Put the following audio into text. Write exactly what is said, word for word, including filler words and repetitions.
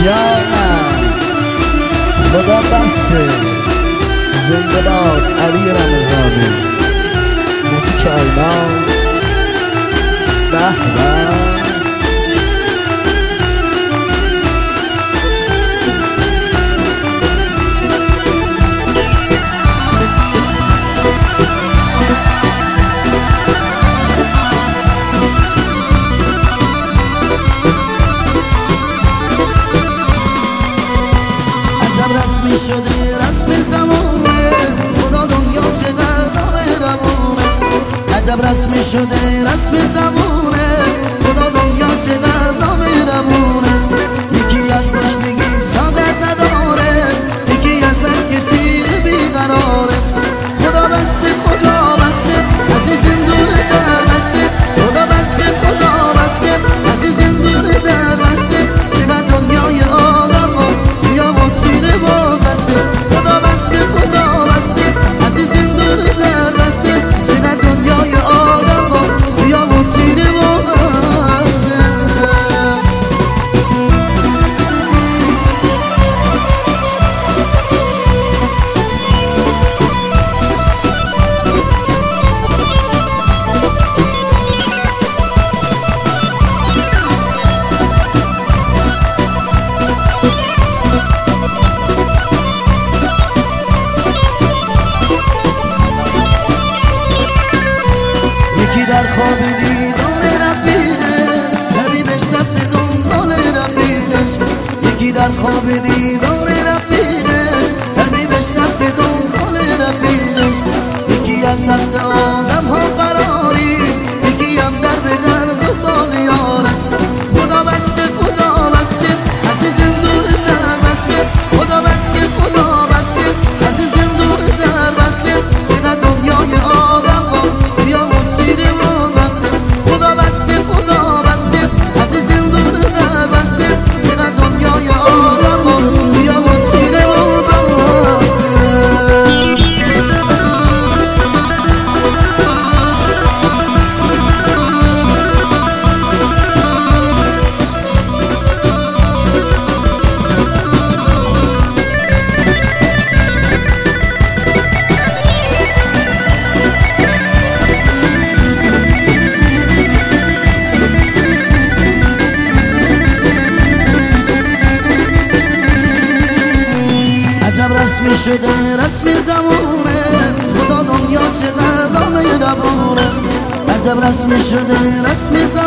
جانم خدا بسته. زنده باد علی رمضانی موتی کائنات. به به رسمی شده رسم زمانه خدا دنیا چقدر مهربونه. عجب رسمی شده رسم زمانه خدا دنیا چقدر مهربونه. یکی از گشنگی طاقت نداره، یکی از بس کسی بیقراره. خدا بسته خدا بسته عزیزم دور در بسته. خدا بسته خدا بسته عزیزم دور در بسته. چقدر دنیای آدم ها سیاه و تیره و خسته. خدا بسته خدا بسته عزیزم دور در بسته. چقدر دنیای آدم ها سیاه و تیره و خسته. یکی در خواب دیدن رفیقش حبیبش رفته دنبال رفیقش. یکی در خواب دیدن رفیقش حبیبش رفته دنبال رفیقش. یکی از دست آدم ها فراری، یکی هم در به در دنبال یاره. خدا بسته خدا بسته عزیزم دور در بسته. خدا بسته خدا بسته عزیزم دور در بسته. چقدر دنیای آدم ها سیاه و تیره و بخته. خدا بسته خدا بسته عزیزم دور در بسته. چقدر دنیای آدم ها سیاه و تیره و بخته. عجب رسمی شده رسم زمانه خدا دنیا چقدر مهربونه. عجب رسمی شده رسم زمانه